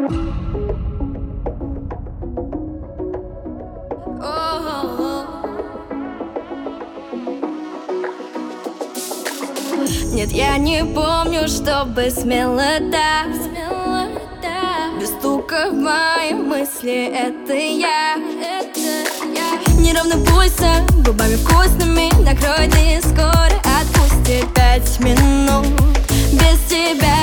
Нет, я не помню, чтобы смело так, без стука в мои мысли. Это я. Неровным пульсом, губами вкусными накроет и скоро отпустит. 5 минут без тебя.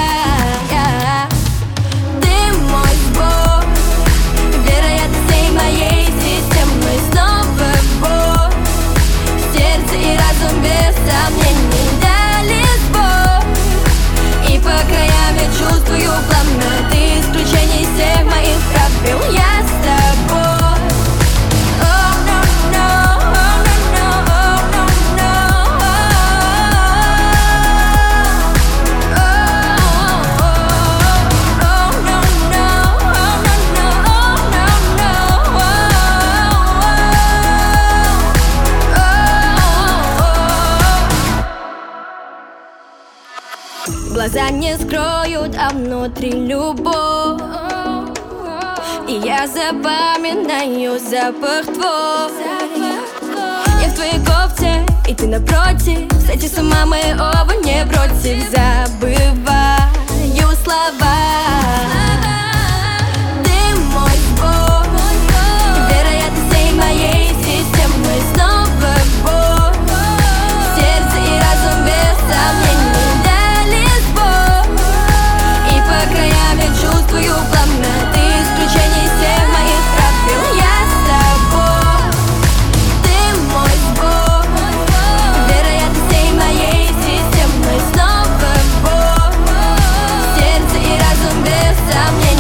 Ты мой сбор вероятностей моей системы. Снова боль, сердце и разум без сомнений дали сбой. И по краям я чувствую пламя. Ты исключение всех моих правил. Я с тобой. Глаза не скроют, а внутри любовь. И я запоминаю запах твой. Я в твоей кофте, и ты напротив. Кстати, с ума мы оба не против. Забываю слова. Ты мой сбор вероятностей моей системы. Снова боль, сердце и разум без сомнений. Чувствую пламя, ты исключение всех моих правил. Я с тобой. Ты мой сбор вероятностей моей системы. Снова боль, сердце и разум без сомнений.